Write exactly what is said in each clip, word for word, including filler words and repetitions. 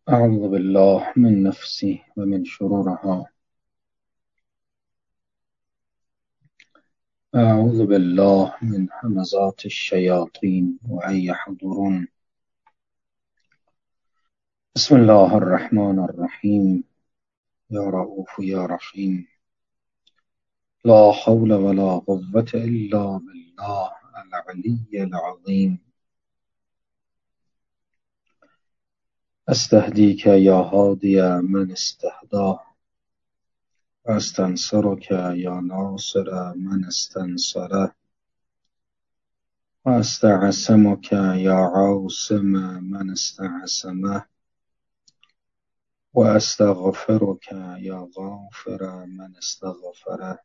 أعوذ بالله من نفسي ومن شرورها. أعوذ بالله من همزات الشياطين وأن يحضرون. بسم الله الرحمن الرحيم. يا رؤوف يا رحيم. لا حول ولا قوة إلا بالله العلي العظيم. أستهديك يا هادي من استهداه، وأستنصرك يا ناصر من استنصره، وأستعصمك يا عاصم من استعصمه، وأستغفرك يا غافر من استغفره.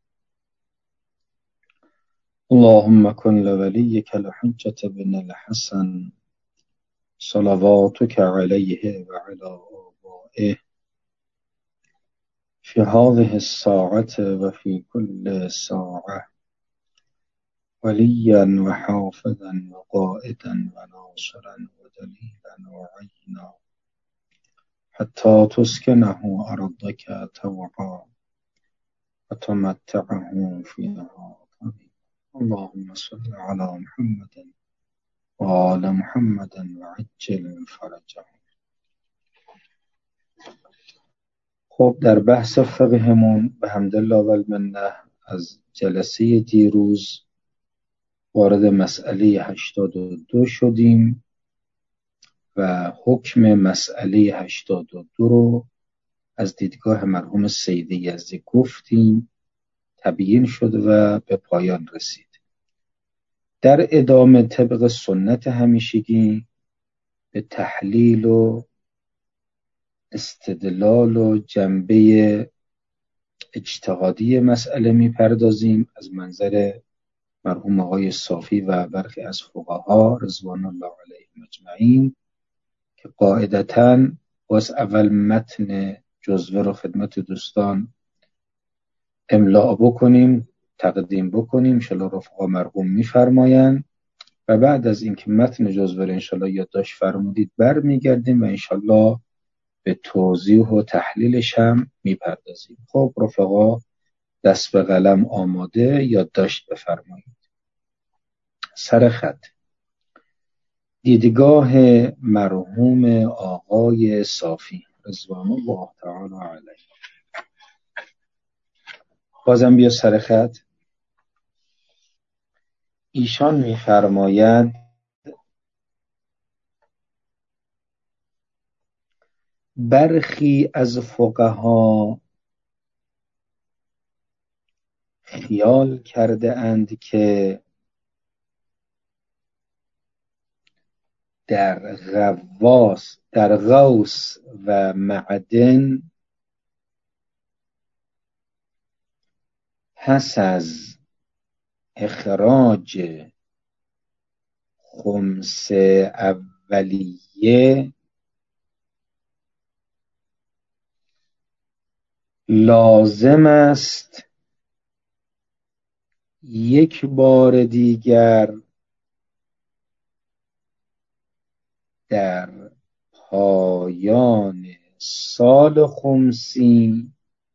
اللهم كن لوليك الحجة بن الحسن صلواتك عليه وعلى آبائه في هذه الساعة وفي كل ساعة، وليا وحافظا وقائدا وناصرا ودليلا وعينا، حتى تسكنه أرضك طوعا وتمتعه فيها طيبا. اللهم صل على محمد وآل محمد وعجل فرجهم. خب در بحث فقهمون به حمدالله و المنه از جلسه دیروز وارد مسئله هشتاد و دو شدیم و حکم مسئله هشتاد و دو رو از دیدگاه مرحوم سید یزدی گفتیم، تبیین شد و به پایان رسید. در ادامه طبق سنت همیشگی به تحلیل و استدلال و جنبه اجتهادی مسئله میپردازیم از منظر مرحوم آقای صافی و برخی از فقها رضوان الله علیهم اجمعین، که قاعدتاً باز اول متن جزوه رو خدمت دوستان املاء بکنیم، تقدیم بکنیم، انشاءالله رفقا مرحوم میفرمایند و بعد از اینکه متن جزوه رو انشاءالله یادداشت فرمودید بر میگردیم و انشاءالله به توضیح و تحلیلش هم میپردازیم. خب رفقا دست به قلم آماده، یادداشت بفرمایید. سر خط دیدگاه مرحوم آقای صافی رضوان الله تعالی علیه. بازم بیا سر خط. ایشان میفرمایند برخی از فقها خیال کرده اند که در غواص در غوث و معدن پس از اخراج خمس اولیه لازم است یک بار دیگر در پایان سال خمسی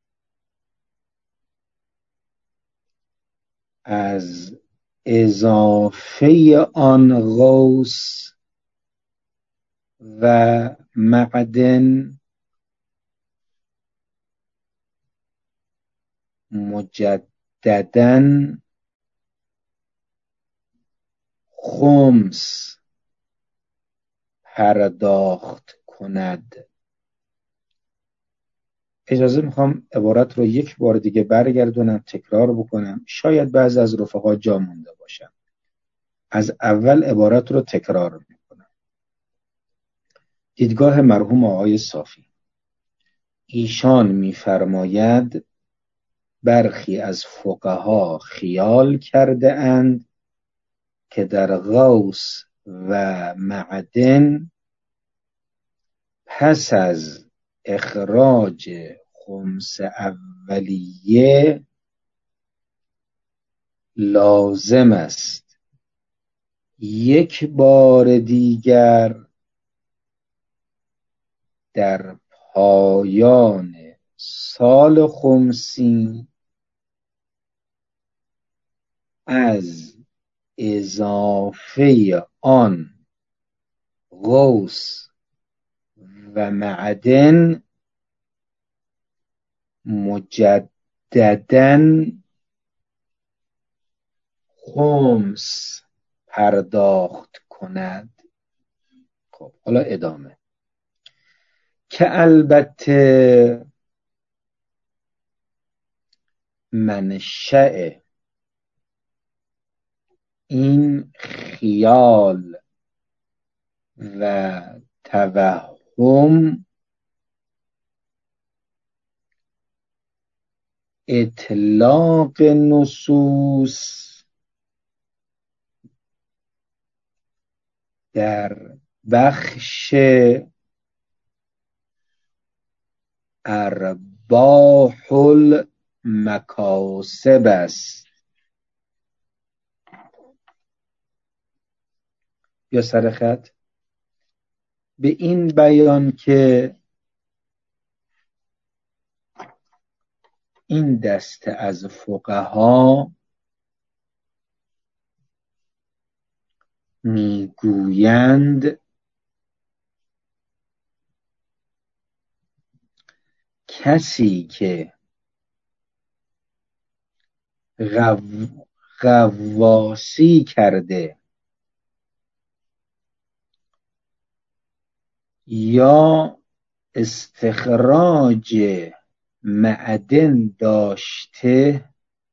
از اضافه آن غوث و معدن مجدداً خمس پرداخت کند. اجازه میخوام عبارت رو یک بار دیگه برگردونم، تکرار بکنم، شاید بعضی از رفقا جا مونده باشن. از اول عبارت رو تکرار میکنم. دیدگاه مرحوم آقای صافی، ایشان میفرماید برخی از فقها خیال کرده اند که در غوث و معدن پس از اخراج خمس اولیه لازم است یک بار دیگر در پایان سال خمسی از اضافه آن غوث و معدن مجدداً خمس پرداخت کند. خب حالا ادامه، که البته منشأ این خیال و توهم اطلاق نصوص در بخش ارباح المکاسب است. یا سر خط به این بیان که این دسته از فقها میگویند کسی که غو... غواصی کرده یا استخراج معدن داشته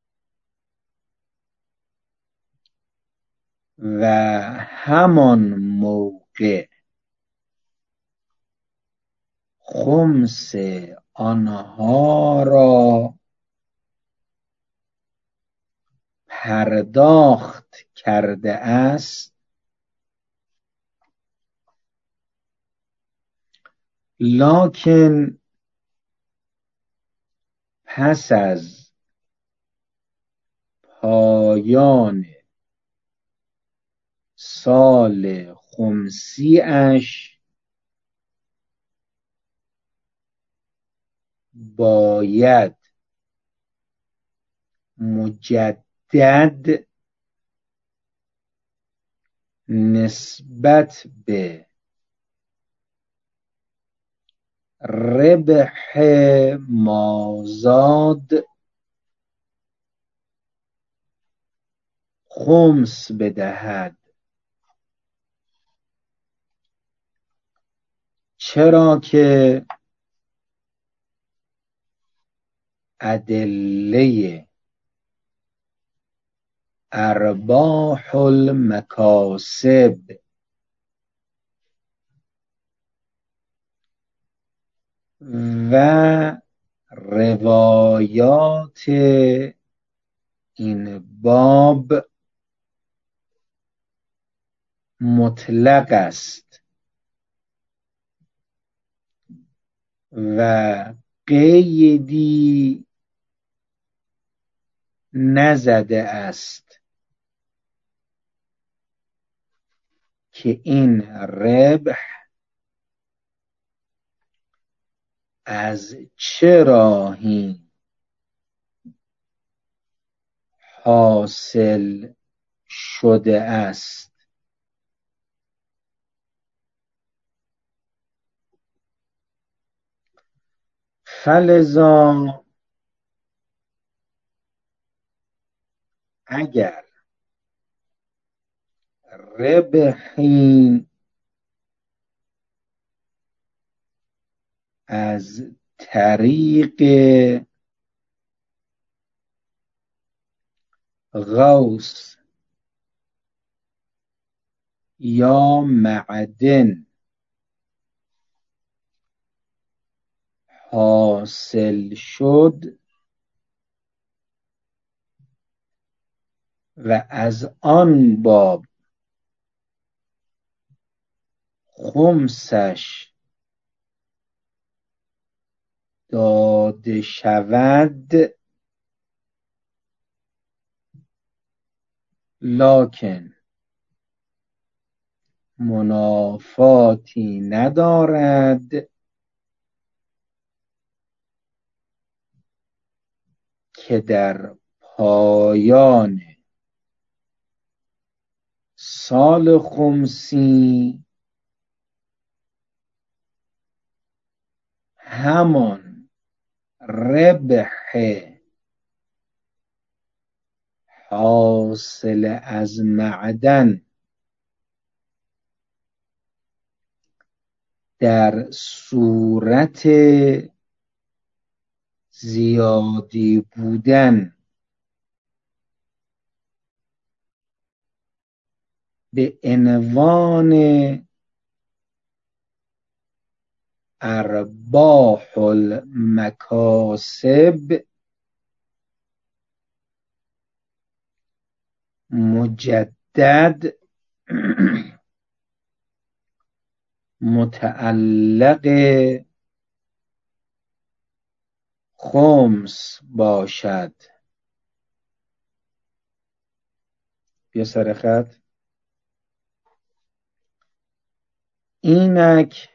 و همان موقع خمس آنها را پرداخت کرده است، لکن پس از پایان سال خمسی اش باید مجدد نسبت به ربح مازاد خمس بدهد، چرا که ادله ارباح المکاسب و روایات این باب مطلق است و قیدی نزده است که این ربح از چه راهی حاصل شده است. فلذا اگر ربحی از طریق غوث یا معدن حاصل شد و از آن باب خمسش داده شود، لکن منافاتی ندارد که در پایان سال خمسی همان ربح حاصل از معدن در صورت زیادی بودن به عنوان ارباح المکاسب مجدد متعلق خمس باشد. بیا سر خط. اینک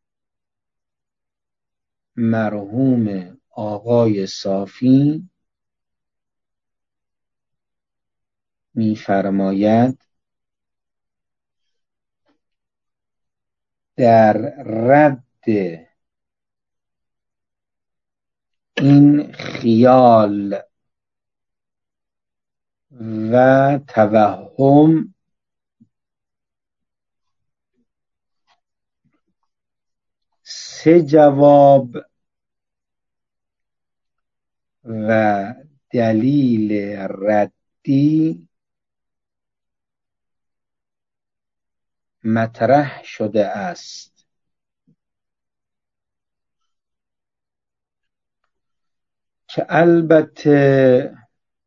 مرحوم آقای صافی می‌فرماید در رد این خیال و توهم سه جواب و دلیل ردی مطرح شده است. که البته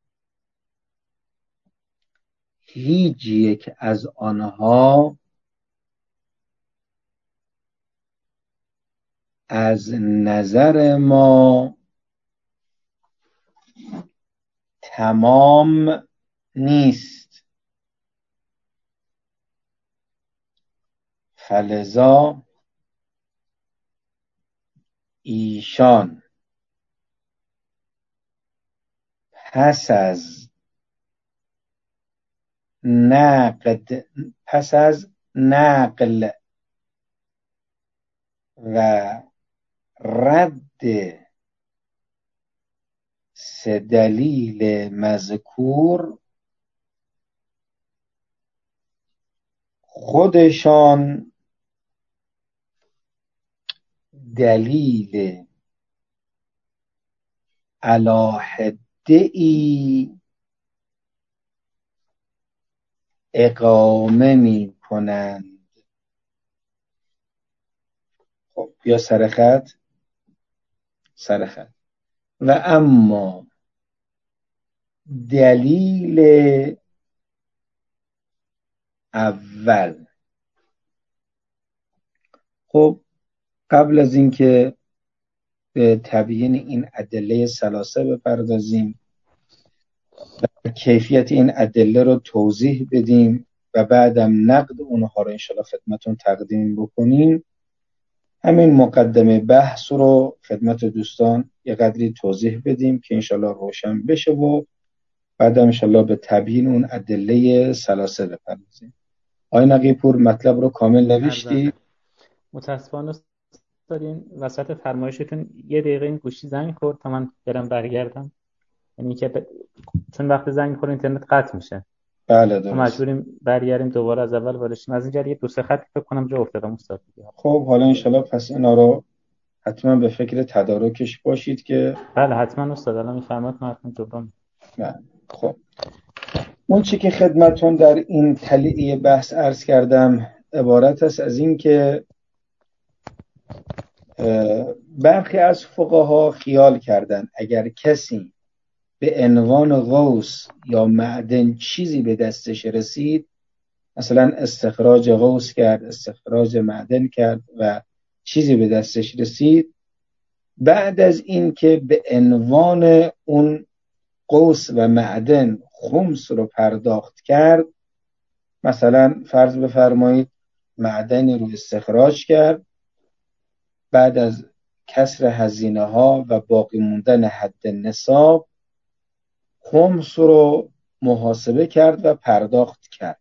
هیچ یک از آنها از نظر ما تمام نیست، فلذا ایشان پس از نقد پس از نقل و رد سه دلیل مذکور خودشان دلیل علاهده‌ای اقامه می کنند. خب بیا سر خط. سر خط. و اما دلیل اول، خب قبل از اینکه به تبیین این ادله ثلاثه بپردازیم و کیفیت این ادله رو توضیح بدیم و بعدم نقد اونها رو انشاءالله خدمتون تقدیم بکنیم، همین مقدمه بحث رو خدمت دوستان یه قدری توضیح بدیم که انشاءالله روشن بشه و بعدم انشاءالله به تبیین اون ادله ثلاثه بپردازیم. آقای نقی‌پور مطلب رو کامل نوشتی؟ متاسفانه دارین وسط فرمایشتون یه دقیقه این گوشی زنگ خورد تا من برم برگردم، یعنی که ب... چون وقتی زنگ می‌خوره اینترنت قطع میشه. بله درست. ما مجبوریم برگردیم دوباره از اول وارد از اینجا یه دو سه خط فکر کنم جا افتادم استاد. خب حالا انشاءالله پس اینا رو حتما به فکر تدارکش باشید که بله حتما استاد، الان میفرمایید من حتما جبران. بله. خب اون چی که خدمتون در این تلیعه بحث عرض کردم عبارت است از این که برخی از فقها خیال کردن اگر کسی به عنوان غوث یا معدن چیزی به دستش رسید، مثلا استخراج غوث کرد، استخراج معدن کرد و چیزی به دستش رسید، بعد از این که به عنوان اون غوث و معدن خمس رو پرداخت کرد، مثلا فرض بفرمایید معدنی رو استخراج کرد، بعد از کسر هزینه ها و باقی موندن حد نصاب خمس رو محاسبه کرد و پرداخت کرد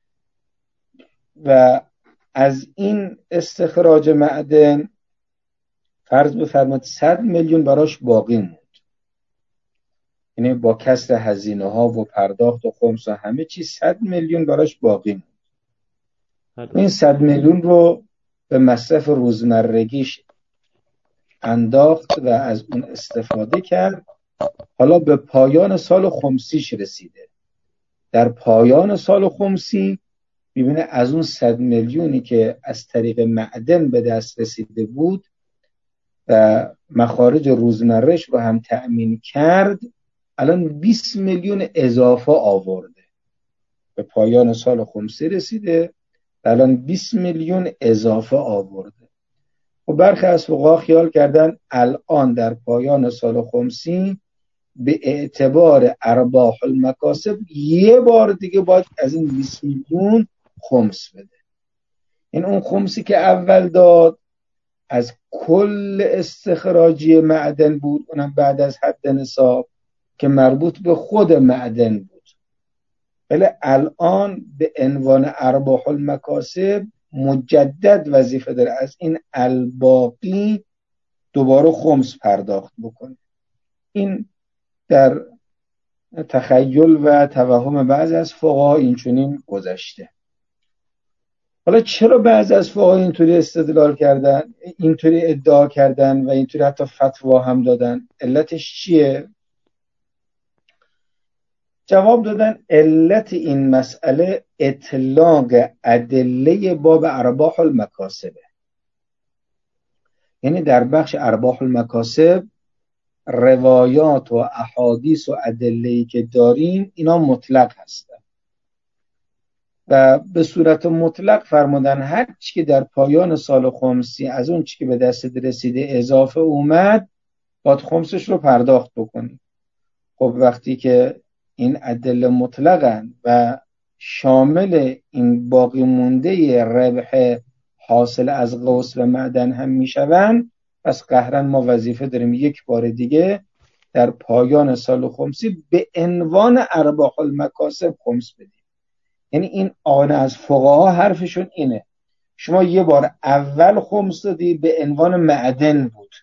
و از این استخراج معدن فرض بفرمایید صد میلیون براش باقی موند، یعنی با کسر هزینه ها و پرداخت و خمس و همه چیز صد میلیون براش باقی موند. این صد میلیون رو به مصرف روزمرگیش انداخت و از اون استفاده کرد. حالا به پایان سال خمسیش رسیده. در پایان سال خمسی میبینه از اون صد میلیونی که از طریق معدن به دست رسیده بود و مخارج روزمرهش رو هم تأمین کرد، الان بیست میلیون اضافه آورده. به پایان سال خمسی رسیده، الان بیست میلیون اضافه آورده. و برخی از فقها خیال کردن الان در پایان سال خمسی به اعتبار ارباح المکاسب یه بار دیگه باید از این بیست میلیون خمس بده. این اون خمسی که اول داد از کل استخراجی معدن بود، اونم بعد از حد نصاب که مربوط به خود معدن بود. ولی الان به عنوان ارباح المکاسب مجدد وظیفه داره از این الباقی دوباره خمس پرداخت بکنه. این در تخیل و توهم بعضی از فقها اینچنین گذشته. حالا چرا بعضی از فقها اینطوری استدلال کردن، اینطوری ادعا کردن و اینطوری حتی فتوا هم دادن؟ علتش چیه؟ جواب دادن علت این مسئله اطلاق ادله باب ارباح المکاسبه. یعنی در بخش ارباح المکاسب روایات و احادیث و ادله‌ای که داریم اینا مطلق هستن و به صورت مطلق فرمودن هر چی که در پایان سال خمسی از اون چی که به دست رسیده اضافه اومد باید خمسش رو پرداخت بکنی. خب وقتی که این ادله مطلقن و شامل این باقی مونده ربح حاصل از غوث و معدن هم میشون، پس قهرا ما وظیفه داریم یک بار دیگه در پایان سال خمسی به عنوان ارباح المکاسب خمس بدیم. یعنی این آن از فقها حرفشون اینه، شما یه بار اول خمس دادی به عنوان معدن بود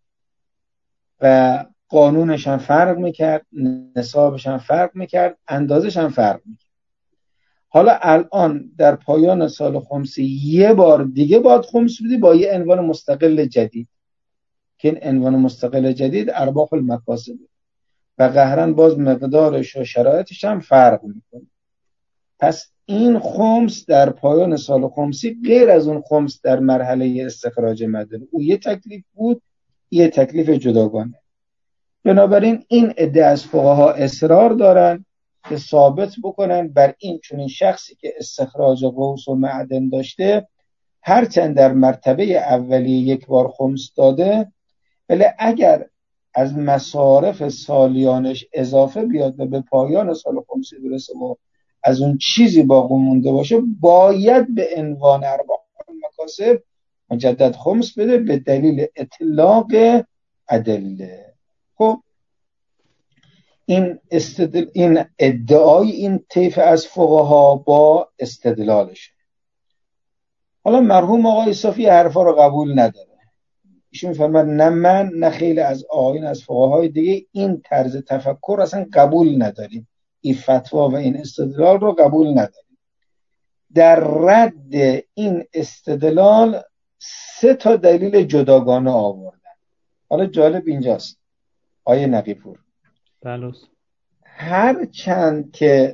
و قانونش هم فرق میکرد، نصابش هم فرق میکرد، اندازش هم فرق میکرد. حالا الان در پایان سال خمسی یه بار دیگه باید خمس بدی با یه عنوان مستقل جدید که این عنوان مستقل جدید ارباح المکاسب و قهرن باز مقدارش و شرایطش هم فرق میکنه. پس این خمس در پایان سال خمسی غیر از اون خمس در مرحله استخراج معدن، او یه تکلیف بود، یه تکلیف جداگانه. بنابراین این عده از فقها اصرار دارن که ثابت بکنن بر این چون این شخصی که استخراج غوث و معدن داشته هرچند در مرتبه اولی یک بار خمس داده، ولی اگر از مصارف سالیانش اضافه بیاد و به پایان سال خمسی برسه و از اون چیزی باقی مونده باشه، باید به عنوان ارباح المکاسب مجدد خمس بده به دلیل اطلاق ادله. خب این استدل... این ادعای این طیف از فقها با استدلالش. حالا مرحوم آقای صافی حرفا رو قبول نداره. ایشون میفرماد نه من نه خیلی از آقایون از فقهای دیگه این طرز تفکر اصلا قبول نداریم، این فتوا و این استدلال رو قبول نداریم. در رد این استدلال سه تا دلیل جداگانه آوردن. حالا جالب اینجاست آیه نقیپور، بله، هر چند که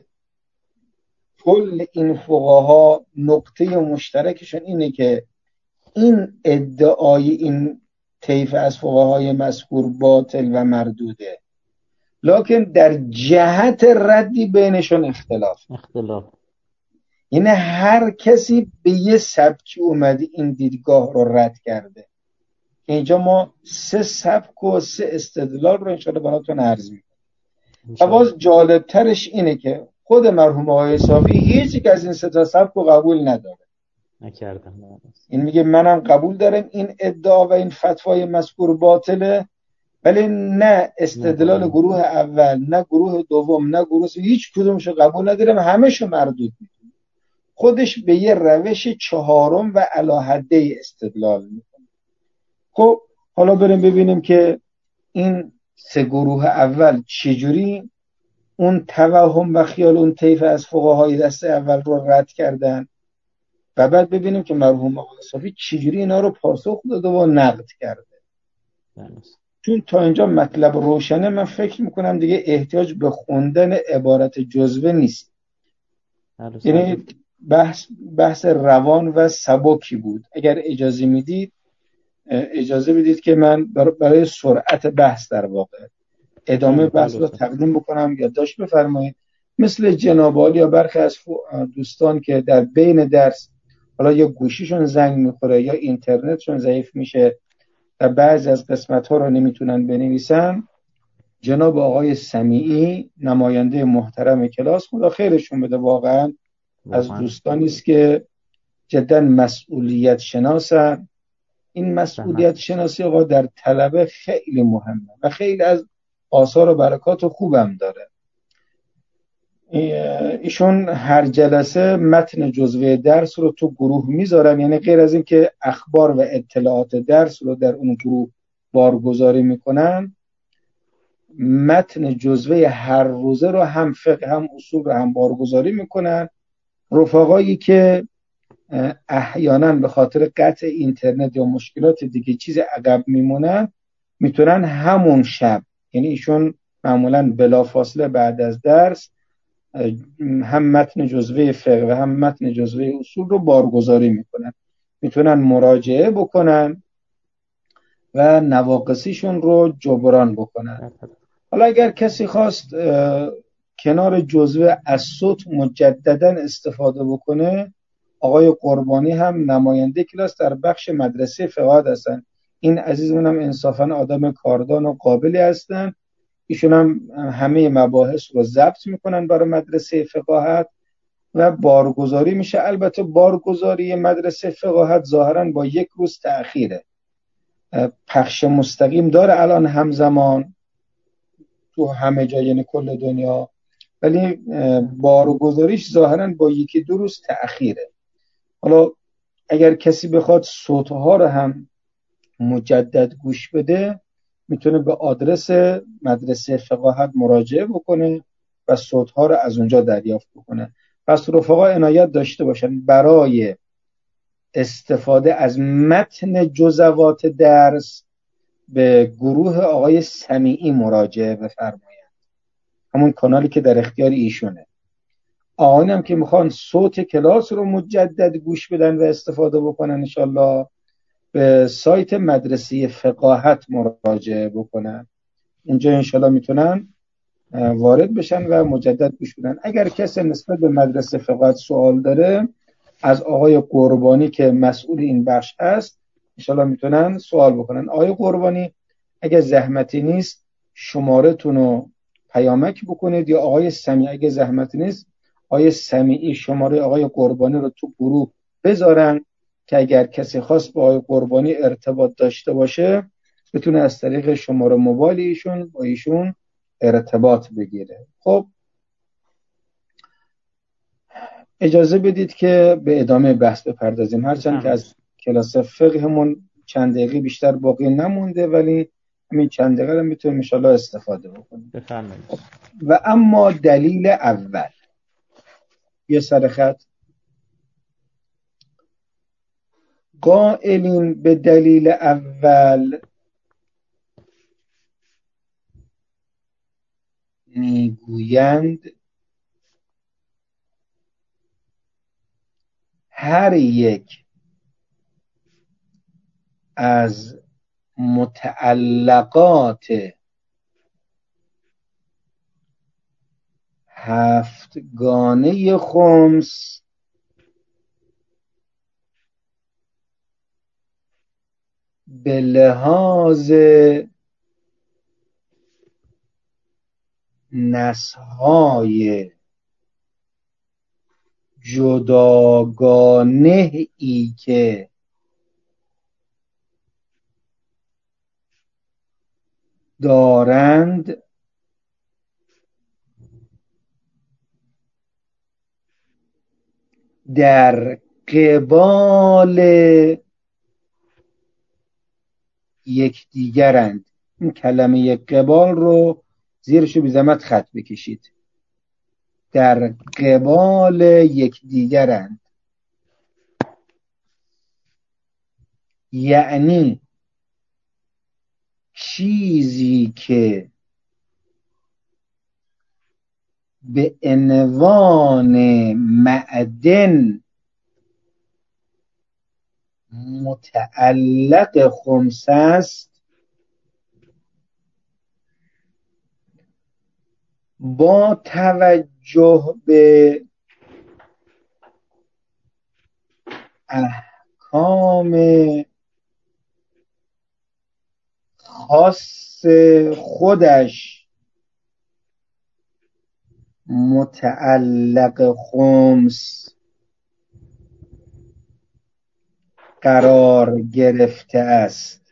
کل این فقها نقطه مشترکشون اینه که این ادعای این طیف از فقهای مذکور باطل و مردوده، لکن در جهت ردی بینشون اختلاف اختلاف یعنی هر کسی به یه سبکی اومده این دیدگاه رو رد کرده. اینجا ما سه سبک و سه استدلال رو انشاءالله براتون عرض میکنم. و باز جالب ترش اینه که خود مرحوم آقای صافی هیچ یک از این سه تا سبک رو قبول نداره. نکردم. این میگه منم قبول دارم این ادعا و این فتوای مذکور باطله، ولی نه استدلال گروه اول، نه گروه دوم، نه گروه سوم، هیچ کدومشو قبول ندارم، همه‌شو مردود میکنه. خودش به یه روش چهارم و علاحده استدلال میکنه. خب حالا بریم ببینیم که این سه گروه اول چجوری اون توهم و خیال اون طیف از فقهای دست اول رو رد کردن و بعد ببینیم که مرحوم آقای صافی چجوری اینا رو پاسخ داده و نقد کرده. چون تا اینجا مطلب روشنه، من فکر میکنم دیگه احتیاج به خوندن عبارت جزوه نیست. یعنی بحث بحث روان و سبکی بود. اگر اجازه میدید اجازه بدید که من برای سرعت بحث در واقع ادامه بحث رو تقدیم بکنم، یادداشت بفرمایید. مثل جناب عالی یا برخی از دوستان که در بین درس حالا یا گوشیشون زنگ میخوره یا اینترنتشون ضعیف میشه و بعضی از قسمت ها رو نمیتونن بنویسن، جناب آقای سمیعی نماینده محترم کلاس، خدا خیرشون بده، واقعا از دوستانی است که جدا مسئولیت شناسن. این مسئولیت شناسی آقا در طلبه خیلی مهمه و خیلی از آثار و برکات خوبم داره. ایشون هر جلسه متن جزوه درس رو تو گروه میذارن، یعنی غیر از این که اخبار و اطلاعات درس رو در اون گروه بارگذاری میکنن، متن جزوه هر روزه رو هم فقه هم اصول رو هم بارگذاری میکنن. رفقایی که احیانا به خاطر قطع اینترنت یا مشکلات دیگه چیز عقب میمونن، میتونن همون شب، یعنی ایشون معمولا بلافاصله بعد از درس هم متن جزوه فقه و هم متن جزوه اصول رو بارگذاری میکنن، میتونن مراجعه بکنن و نواقصیشون رو جبران بکنن. حالا اگر کسی خواست کنار جزوه از صوت مجددا استفاده بکنه، آقای قربانی هم نماینده کلاس در بخش مدرسه فقاهت هستن. این عزیزمون هم انصافا آدم کاردان و قابلی هستن. ایشون هم همه مباحث رو ضبط میکنن برای مدرسه فقاهت و بارگذاری میشه. البته بارگذاری مدرسه فقاهت ظاهرا با یک روز تأخیره، پخش مستقیم داره الان همزمان تو همه جا، یعنی کل دنیا، ولی بارگذاریش ظاهرا با یکی دو روز تأخیره. حالا اگر کسی بخواد صوتها رو هم مجدد گوش بده، میتونه به آدرس مدرسه فقاهت مراجعه بکنه و صوتها رو از اونجا دریافت بکنه. پس رفقا عنایت داشته باشن برای استفاده از متن جزوات درس به گروه آقای سمیعی مراجعه بفرمایید، همون کانالی که در اختیار ایشونه. آقایان هم که میخوان صوت کلاس رو مجدد گوش بدن و استفاده بکنن، انشالله به سایت مدرسه فقاهت مراجعه بکنن، اونجا انشالله میتونن وارد بشن و مجدد گوش بدن. اگر کسی نسبت به مدرسه فقاهت سوال داره، از آقای قربانی که مسئول این بخش است انشالله میتونن سوال بکنن. آقای قربانی اگر زحمتی نیست شماره تونو پیامک بکنید، یا آقای سمیعی اگه زحمتی نیست آقای سمیعی شماره آقای قربانی رو تو گروه بذارن که اگر کسی خواست با آقای قربانی ارتباط داشته باشه بتونه از طریق شماره موبایل ایشون با ایشون ارتباط بگیره. خب اجازه بدید که به ادامه بحث بپردازیم، هرچند که از کلاس فقهمون چند دقیقه بیشتر باقی نمونده، ولی همین چند دقیقه رو میتونیم ان شاءالله استفاده بکنیم. بفرمایید. و اما دلیل اول، یه سر خط، قائلین به دلیل اول میگویند هر یک از متعلقات هفتگانه خمس به لحاظ نسهای جداگانه ای که دارند در قبال یکدیگرند. این کلمه قبال رو زیرشو بی زحمت خط بکشید. در قبال یکدیگرند یعنی چیزی که به عنوان معدن متعلق خمس است با توجه به احکام خاص خودش متعلق خمس قرار گرفته است.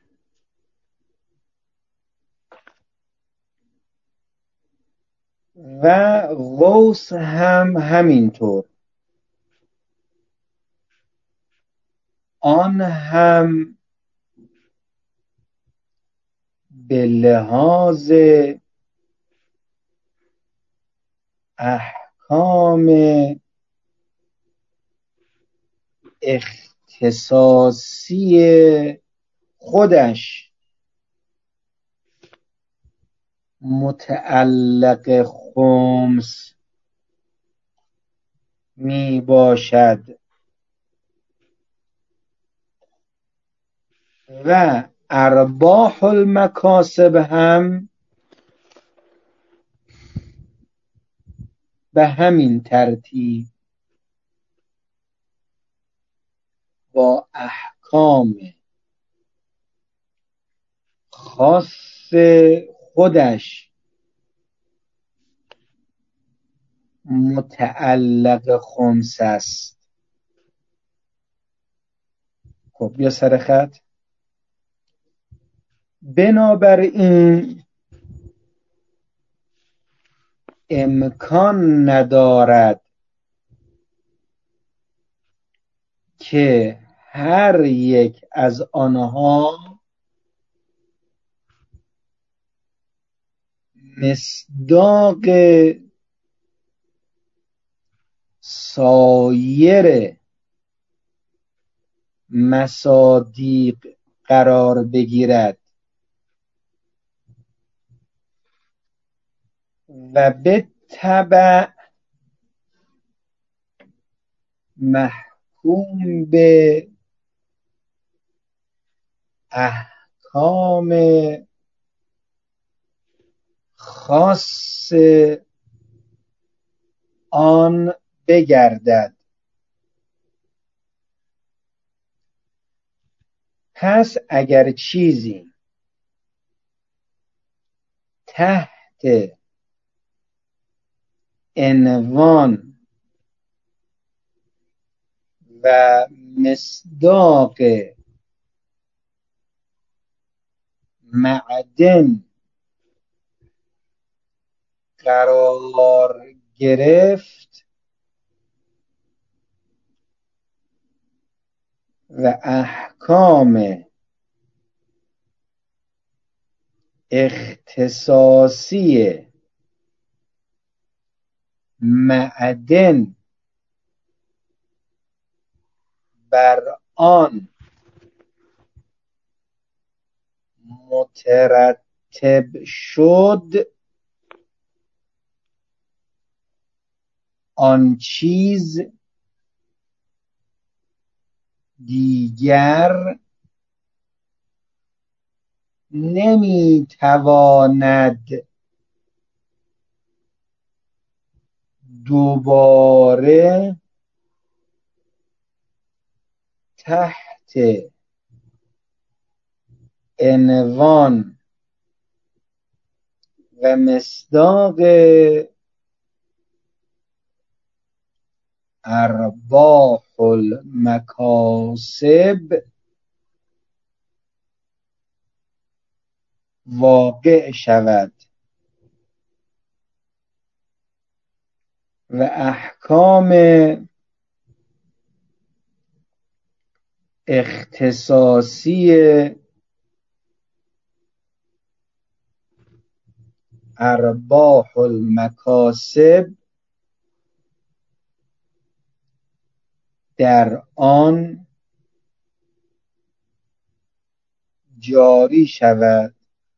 و قوس هم همینطور، آن هم به لحاظ احکام اختصاصی خودش متعلق خمس می باشد و ارباح المکاسب هم به همین ترتیب با احکام خاص خودش متعلق خمس است. خب بیا سر خط. بنابراین امکان ندارد که هر یک از آنها مصداق سایر مصادیق قرار بگیرد و به تبع محکوم به احکام خاص آن بگردد. پس اگر چیزی تحت عنوان و مصداق معدن قرار گرفت و احکام اختصاصی معدن بر آن مترتب شد، آن چیز دیگر نمیتواند دوباره تحت عنوان و مصداق ارباح المکاسب واقع شود و احکام اختصاصی ارباح المکاسب در آن جاری شود.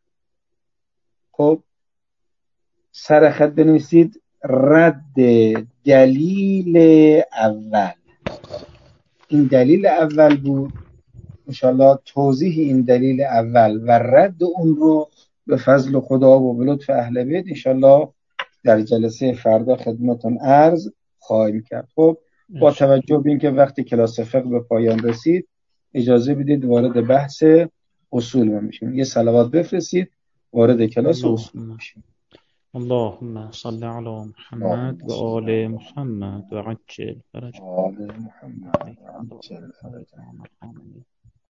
خب سر خط بنویسید رد دلیل اول. این دلیل اول بود، انشاءالله توضیح این دلیل اول و رد اون رو به فضل خدا و به لطف اهل بیت انشاءالله در جلسه فردا خدمتون عرض خواهیم کرد. خب با توجه به اینکه وقتی کلاس فقه به پایان رسید، اجازه بدید وارد بحث اصول میشیم. یه صلوات بفرستید وارد کلاس اصول میشیم. اللهم صل على محمد و آل محمد و عجل فرج آل محمد و عجل فرج.